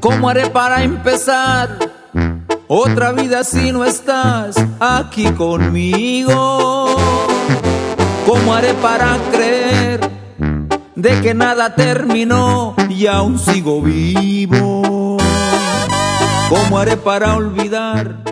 ¿Cómo haré para empezar otra vida si no estás aquí conmigo? ¿Cómo haré para creer de que nada terminó y aún sigo vivo? ¿Cómo haré para olvidar